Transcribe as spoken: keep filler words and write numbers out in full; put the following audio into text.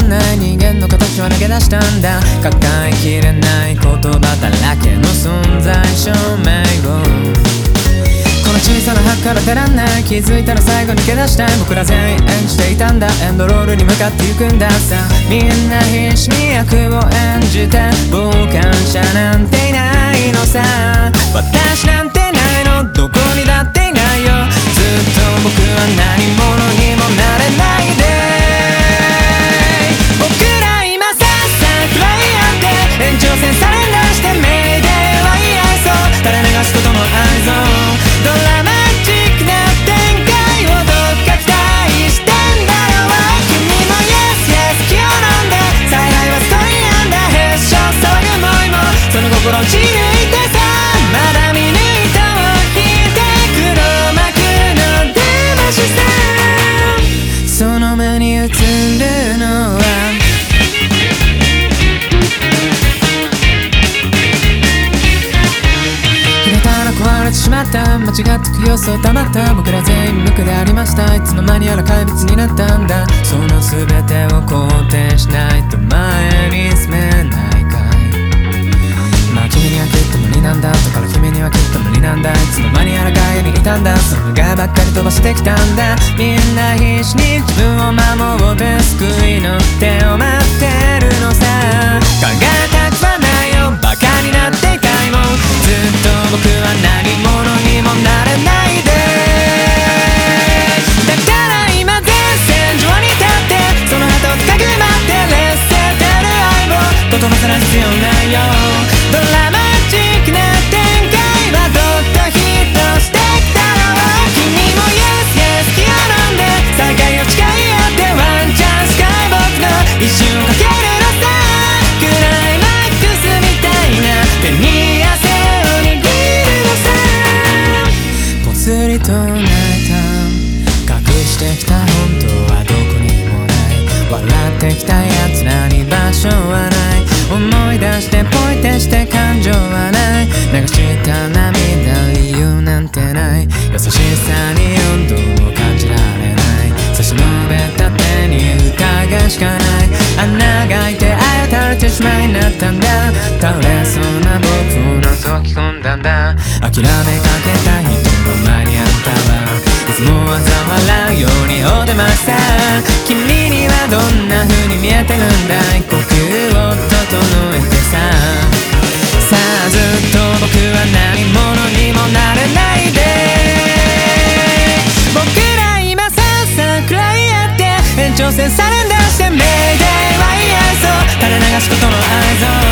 ない人間の形は投げ出したんだ。抱えきれない言葉だらけの存在証明を、この小さな箱から出らんない。気づいたら最後抜け出したい。僕ら全員演じていたんだ。エンドロールに向かって行くんださ。みんな必死に役を演じて、傍観者なんていないのさ。私なんてないの、どこにだっていないよ。ずっと僕は何者にもなれないで。僕ら今さっさくらいやって延長線サレンダーしてメイデーは言い合いそう。垂れ流すことの合図、ドラマチックな展開をどっか期待してんだろう。君も Yes Yes 気を飲んで、采配はストーリーなんだ。へっしょそういう思いもその心を血抜いてさ。まだ見ぬ糸を引いて黒幕の出ましさ。その目に映るのは壊れてしまった、間違ってく様子を黙った。僕ら全員無垢でありました。いつの間にやら怪物になったんだ。その全てを肯定しないと前に進めないかい。まあ君にはきっと無理なんだ。だから君にはきっと無理なんだ。いつの間にやら外野にいたんだ。その願いばっかり飛ばしてきたんだ。みんな必死に自分を守って救いの手を待ってるのさ。考えたくはないよ、バカになっていたいもん。ずっと僕は何者にもなれないで。だから今前線上に立って、その鳩をかくまって劣勢てる愛を言葉すら必要ないよ。ドラマチックな展開はどっとヒットしてきたろう。君も Yes Yes 気を飲んで、再会を誓い合ってワンチャンスかい。僕の一瞬をかけるのさ。クライマックスみたいな手に汗を握るのさ。ぽつりと泣いた、隠してきた本当はどこにもない。笑ってきた奴らに場所はない。思い出してポイってして感情はない。流した涙理由なんてない。優しさに温度を感じられない。差し伸べた手に疑いしかない。穴が開いてあやたれてしまいになったんだ。倒れそうな僕を覗き込んだんだ。諦めかけた人の前にあったわ。いつもは笑うようにお出ました。君にはどんな風に見えてるんだい。呼吸を整えてさ。さあずっと僕は何者にもなれないで。僕ら今さっさくらいやって延長線サレンダーしてメイデーは言い合いそう。垂れ流すことの合図